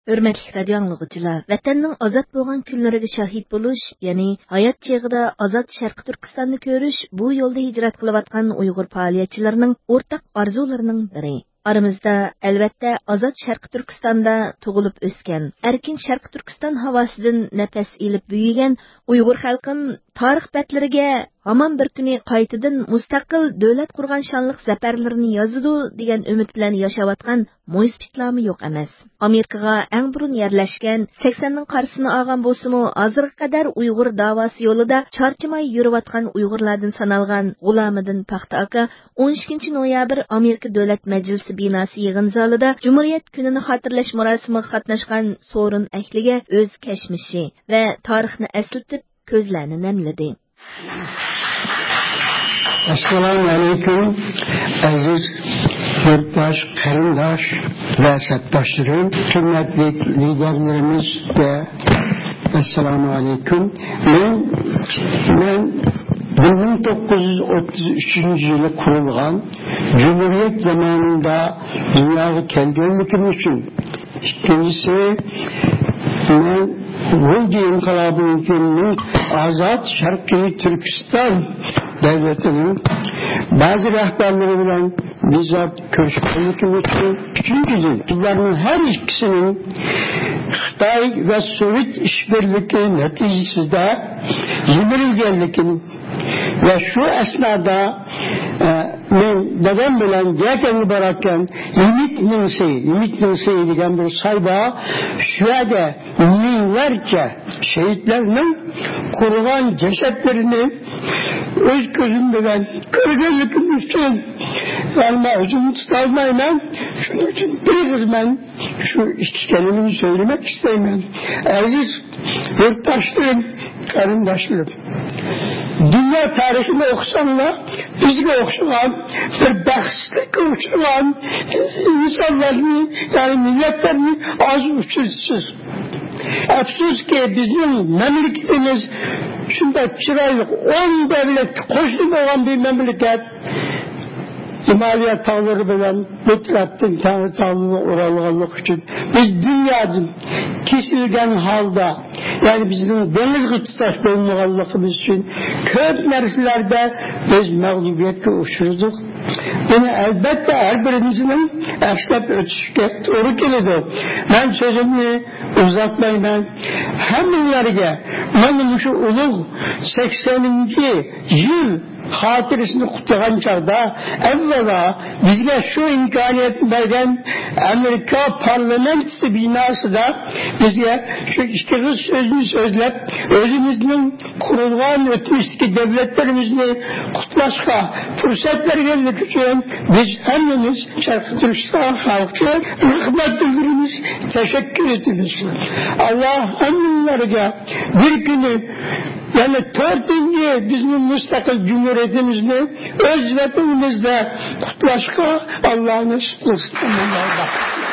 Hürmetli radio anlıqçılar, vatanning ozod bo'lgan kunlariga shahid bo'lish, ya'ni hayot cheg'ida ozod Sharq Turkistonni ko'rish bu yo'lda hijrat qilayotgan Uyg'ur faoliyatchilarining o'rtaq orzularining biri. Aramizda albatta ozod Sharq Turkistonda tug'ilib o'sgan, erkin Sharq Turkiston havosidan nafas ilib büyügen Uyg'ur xalqin tarix batlariga hamon bir kuni qaytadan mustaqil davlat qurgan shonliq zafarlarini yozadi degan umid bilan yashayotgan mo'ysbitlarmi yo'q emas. Amerikaga eng burun yerlashgan 80ning qarsini olgan bo'lsa-mu, hozirga qadar Uyg'ur davosi yo'lida charchamay yurayotgan Uyg'urlardan sanalgan G'ulomidin Paxta aka 12 noyabr Amerika Davlat Majlisi binosi yig'in zalida Cumhuriyet kunini xotirlash marosimiga qatnashgan So'rin ahliga o'z kashmishi va tarixni eslatib ko'zlarini namladi. Assalamu alaikum aziz yurtdosh, qarindosh ve sabdoshlarım, hürmetli liderlerimiz ve assalamu alaikum. Ben 1933 yılı kurulgan Cumhuriyet zamanında dünyaya geldiğim için ikincisi ben Volga İnkılabı'nın Azad Şarkı Türkistan devletinin bazı rehberleri bilen bizzat görüşmelik için üçüncüsü bunların her ikisinin Xitay ve Sovyet işbirliği neticesinde yürürgellikinin ve şu esnada neden bilen gerçekten bırakken Ümit Nursi diyen bir sayda şöyle binlerce şehitlerinin kurulan cesetlerini öz gözüm bilen kırgınlıkın için yani özümü tutarmayla şunun için bir ben şu iki kelimemi söylemek isteyemem. Aziz yurttaşlarım, karındaşlarım, dünya tarihini okusanlar bizge okşayan bir bahtsızlık uçuran insanlarını yani milletlerini az uçursuz. Afsus ki bizim memleketimiz şunda çıraylık 10 devlet koştum olan bir memleket Himalaya tağları bilen Mutlattın Tanrı Tanrı'na oralığılık için biz dünyanın kesilgen halda yani bizim deniz kıtsaş bulunmalılığımız için köp nersilerde biz mağlubiyetke uçurduk. Bunu elbette her birimizin eşlep ötüşke doğru geliyor. Ben sözümü uzatmayayım. Heminlerge benim şu uluğ 80. yıl hatirisini kutlayan çağda evvela bizge şu imkaniyeti vergen Amerika parlamentosu binası da bizge şu iki kız sözünü sözlep özümüzün kurulgan ötmüşteki devletlerimizini kutlaşka fırsatlar gelmek için biz hepimiz Şarkı Türkistan halkı rahmet bildirimiz teşekkür ediniz. Allah hepimlerine bir günü yani 4. bizim müstakil cumhuriyetimizde öz vatanımızda kutlaşka Allah'ın ıslıklarında.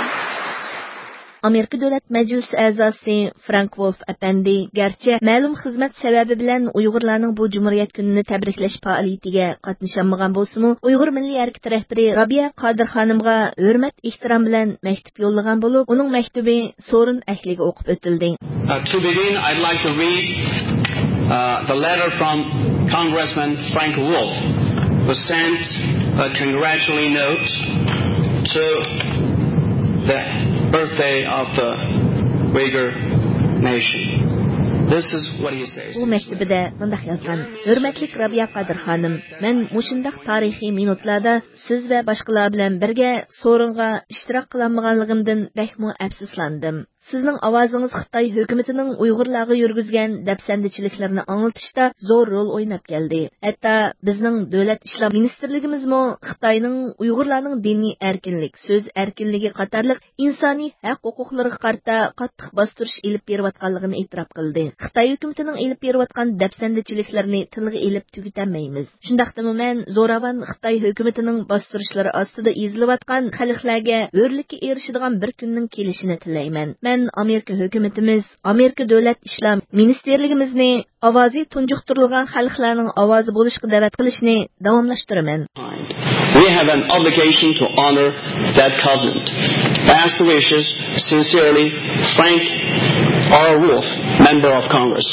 Amerika Davlat Majlisi a'zosi Frank Wolf Efendi gerçi ma'lum xizmat sababi bilan Uyg'urlarning bu Cumhuriyet kunini tabriklash faoliyatiga qatnashmagan bo'lsa-mu, Uyg'ur milliy harakati rahbari Rabia Qodir xonimga hurmat ehtirom bilan maktub yo'llagan bo'lib, uning maktubi So'rin ahliga o'qib o'tildi. To begin, I'd like to read the letter from Congressman Frank Wolf, who sent a congratulatory note to the birthday of the Uyghur nation. This is what he says. Bu mektubida mundaq yazgan: Hurmatli Rabia Qodir xonim, men mushundaq tarixiy minutlarda siz va boshqalar bilan birga So'ringa ishtirok qilolmaganligimdan behmo afsuslandim. Sizning ovozingiz Xitoy hukumatining Uyg'urlarga yurgizgan dafsandichiliklarni anglatishda zo'r rol o'ynab keldi. Hatto bizning davlat ishlar ministerligimizmi Xitoyning Uyg'urlarning diniy erkinlik, so'z erkinligi qatorliq insoniy haq huquqlariga qarta qattiq bostirish ilib berayotganligini e'tirof qildi. Xitoy hukumatining ilib berayotgan dafsandichiliklarni tilga ilib tugatanmaymiz. Shundaqdimi men zo'ravon Xitoy hukumatining bostirishlari ostida ezilayotgan xalqlarga o'rlikka erishadigan bir kunning kelishini tilayman. Men Amerika hukumatimiz, Amerika Davlat ishlar ministerligimizni ovozi tunjuqtirilgan xalqlarning ovozi bo'lishga da'vat qilishni davomlashtiraman. we have an obligation to honor that covenant. Best wishes, sincerely, Frank R. Wolf, Member of Congress.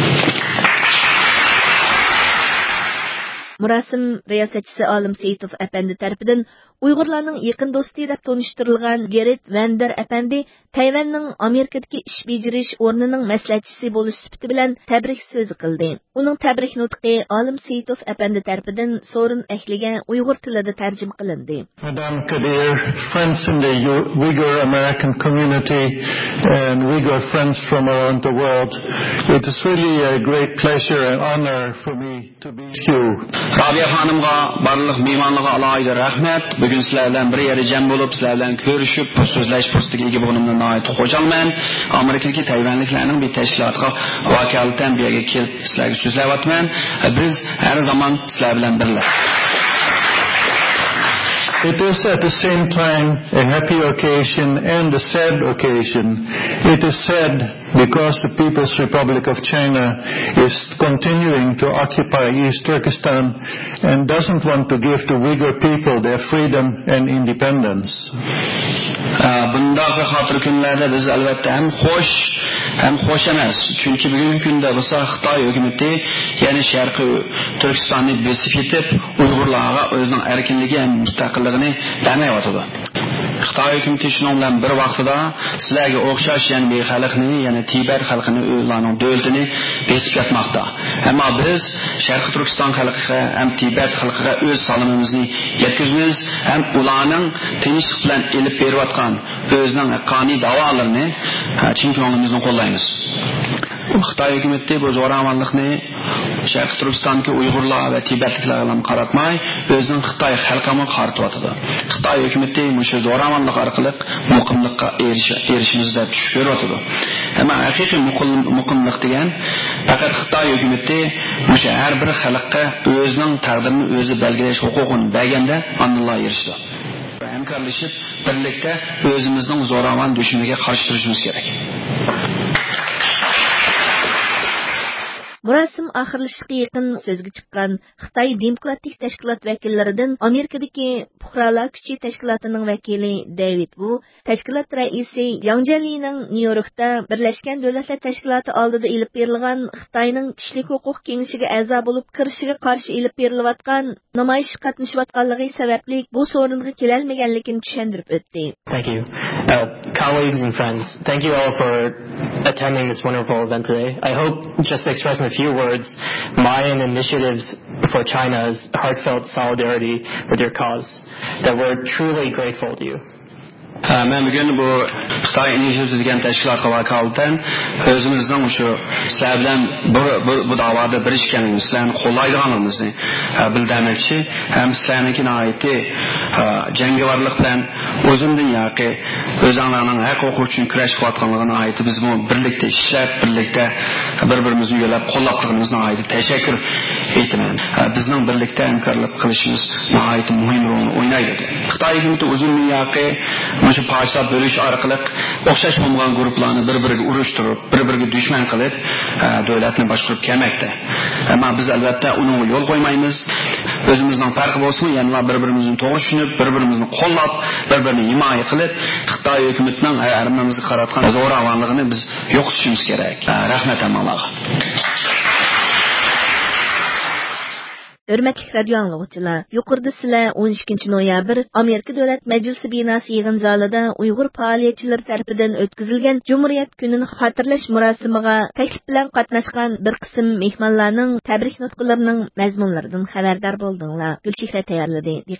Murasim riyosatchisi Olim Seyitov әпәнди тарафыдан Uyg'urlarning yaqin do'sti deb tanishtirilgan Gerrit Vander әпәнди Tayvanning Amerikadagi ish bejirish o'rnining maslahatchisi bo'lish sifati bilan tabrik so'zi qildi. Uning tabrik nutqi Olim Seyitov әпәнди tarafidan so'rin ahliga Uyg'ur tilida tarjima qilindi. Madam Kadir, friends in the Uyghur American community and Uyghur friends from around the world, it is really a great pleasure and honor for me to be with you. Rabia xonimga barliq mehmonlarga alohida rahmat. Bugun sizlar bilan bir yerda jam bo'lib, sizlar bilan ko'rishib, so'zlash fursatiga ega bo'lganimdan nihoyat xursandman. Amerikadagi Tayvanliklarning bir tashkilotga vakolatan bu yerga kelib sizlarga so'zlayapman. Biz har zaman sizlar bilan birga. It is at the same time a happy occasion and a sad occasion. It is sad because the People's Republic of China is continuing to occupy East Turkestan and doesn't want to give the Uyghur people their freedom and independence. Bundaqa xatir kunlarda biz albatta ham xo'sh emas. Chunki bugungi kunda bo'lsa Xitoy hukumatı, ya'ni Sharqiy Turkistonni besib yetib, Uyg'urlarga o'zining erkinligi ham mustaqilligini bermayotdi. Xitoy hukumatı shuning bilan bir vaqtida sizlarga o'xshash yani xalqni, ya'ni Tibet xalqini o'zlarining davlatini besib yetmoqda. Ammo biz Sharqiy Turkiston xalqiga ham Tibet xalqiga o'z salomimizni yetkazamiz, ham ularning tinchlik bilan elib berayotgan o'zining qonuniy da'volarini chin ko'nglimizdan qo'llaymiz. Xitoy hukumatı bu zo'ravonlikni Sharqiy Turkistondagi Uyg'urlar va Tibetliklar bilan qaratmay, o'zining Xitoy xalqiga qaratyapti. Xitoy hukumatı shu zo'ravonlik orqali muqimlikqa erishishimizda tush ko'ryapti. Ammo haqiqiy muqimlik degan faqat Xitoy hukumatı shu har bir xalqqa o'zining taqdirini o'zi belgilash huquqini berganda onunla erishdi. Hamkorlashib birlikda o'zimizning zo'ravon dushmaniga qarshi turishimiz kerak. Murasim oxirlashiga yaqin so'zga chiqqan Xitoy Demokratik tashkilot vakillaridan Amerikadagi Puhralar kuchi tashkilotining vakili David Wu, tashkilot raisi Yang Jalining Nyu-Yorkda Birlashgan Davlatlar Tashkiloti oldida ilib berilgan Xitoyning kishilik huquq kengashiga a'zo bo'lib kirishiga qarshi ilib berilayotgan namoyish qatnashayotganligi sababli bu so'ringa kelolmaganligini tushuntirib o'tdi. Thank you. Colleagues and friends, thank you all for attending this wonderful event today. I hope just to express in a few words my and initiatives for China's heartfelt solidarity with your cause, that we're truly grateful to you. Men bugun bu Xitoy initiative degan tashkilotga vakolatan o'zimizning shu sizlar bilan bu da'voda birishganimiz, sizlarni qo'llaydiganimizni bildirmoqchi, ham sizlarning nihoyatda jangovarlik bilan o'zimdan yoqi o'zinglarning haq-huquq uchun kurashayotganligini aytib, biz bu birlikda ishlab, birlikda bir-birimizni yo'lab qo'llab turganimizni aytib tashakkur aytaman. Bizning birlikda hamkorlik qilishimiz nihoyatda muhim rol o'ynaydi. Xitoy hukumati o'zimdan yoqi shu parcha bo'lish orqali o'xshash bo'lmagan guruhlarni bir-biriga urushtirib, bir-biriga dushman qilib, davlatni boshqarib kelmoqda. Ammo biz albatta uni yo'l qo'ymaymiz. O'zimizning farqi bo'lsin, ya'ni bir-birimizni to'g'ri tushunib, bir-birimizni qo'llab, bir-birini himoya qilib, Xitoy hukumatining armamizga qaratgan zo'ravonligini biz yo'qotishimiz kerak. Rahmat Allohga. Hörmətli radio anlıqçılar, yuqorida sizlar 12 noyabr Amerika Dövlət Məclisi binası yığın zalida Uyğur fəaliyyətçiləri tərəfindən ötküzülgən Cumhuriyet gününü xatırlaş murasimiga təklif bilan qatnaşqan bir qism mehmonlarning təbrik nutqlarının məzmunlarından xəbərdar boldinglar. Gülçehra tayyorladi.